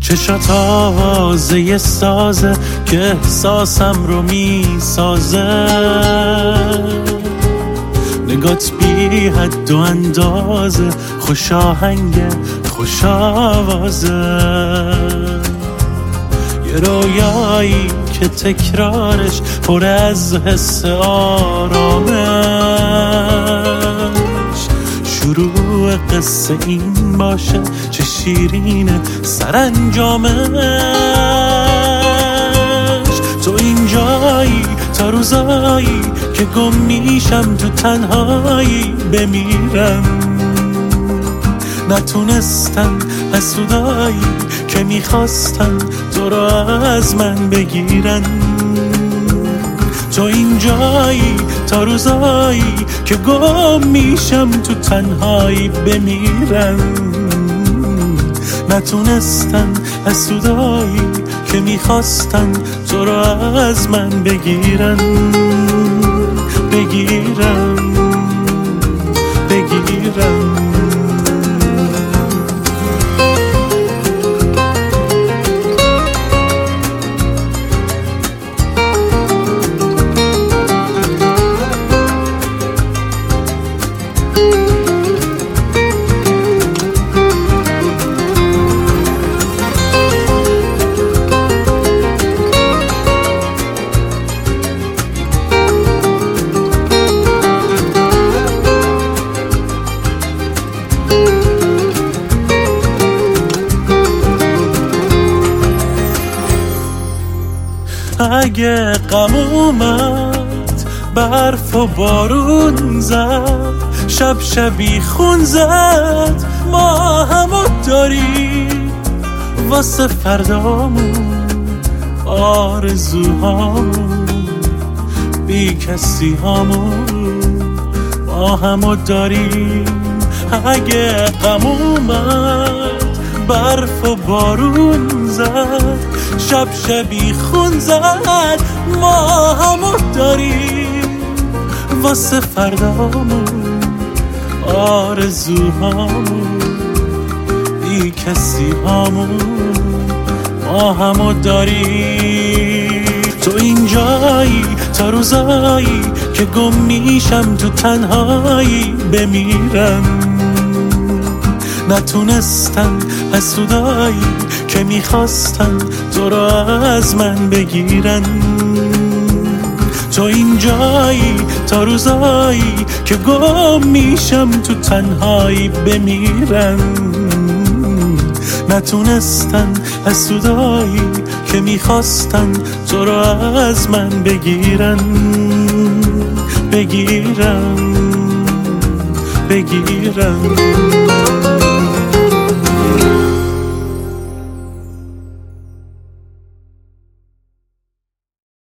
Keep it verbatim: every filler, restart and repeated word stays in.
چشات آوازه سازه که احساسم رو می سازه، نگات بی حد و اندازه، خوش آهنگه خوش آوازه، یه رویایی که تکرارش پر از حس آرامش، شروع قصه این باشه چه شیرینه سرانجامش. تو اینجایی تا روزایی که گم میشم تو تنهایی بمیرم، نتونستن حسودایی که میخواستن تو را از من بگیرن. تو اینجایی تا روزایی که گم میشم تو تنهایی بمیرم، نتونستن حسودایی که میخواستن تو را از من بگیرن بگیرن بگیرن. اگه غم اومد برف و بارون زد، شب شبی خون زد، ما همو داریم واسه فردامون، آرزوهامون، بی کسی هامون، ما همو داریم. اگه غم اومد برف و بارون زد، شب شبی خون زد، ما همو داریم واسه فردامون، آرزوهامون، بی کسی هامون، ما همو داریم. تو اینجایی تا روزایی که گم میشم تو تنهایی بمیرم، نتونستن حسودایی که میخواستن تو را از من بگیرن. تو اینجایی تا روزایی که گم میشم تو تنهایی بمیرم، نتونستن حسودایی که میخواستن تو را از من بگیرن بگیرن بگیرن.